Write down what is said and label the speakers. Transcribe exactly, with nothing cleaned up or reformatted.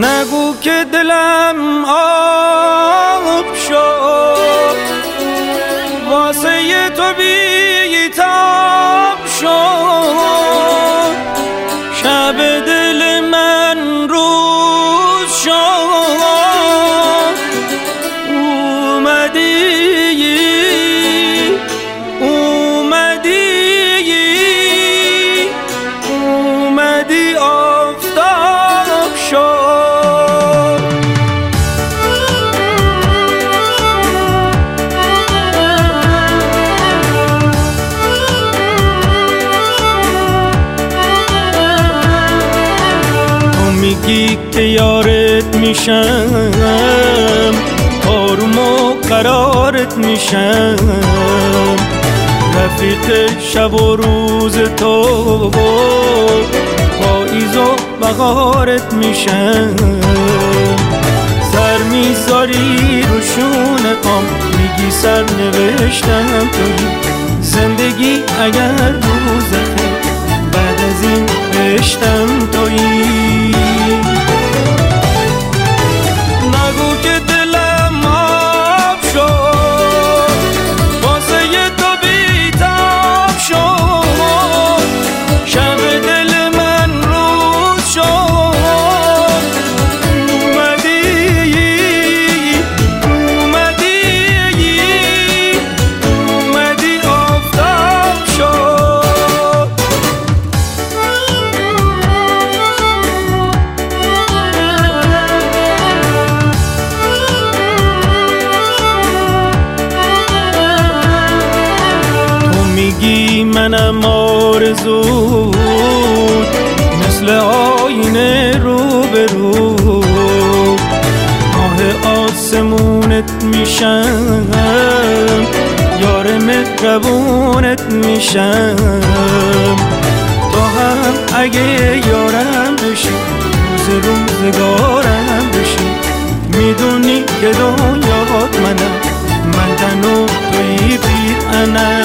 Speaker 1: نگو که دلم آب شد، واسه تو بی تاب شد، شب دل من روز شد. اومدی اومدی اومدی آفتاب شد. تو میگی که یارت میشم، آروم و قرارت میشم، رفیق شب و روز تو، پاییز و بهارت میشم. سر میذاری رو شونه پام، میگی سر نوشتم توی زندگی، اگر روز خیر بعد از این بشتم توی. نگو که دلم آب شد، واسه تو بی‌تاب شد، شب دل من روز شد. اومدی اومدی اومدی آفتاب شد. میگی منم آرزو، مثل آینه رو به رو، ماه آسمونت میشم، یار مهربونت میشم. تو هم اگه یارم بشی، روز روزگارم بشی، میدونی که دنیات منم، من تنو توی بی انا.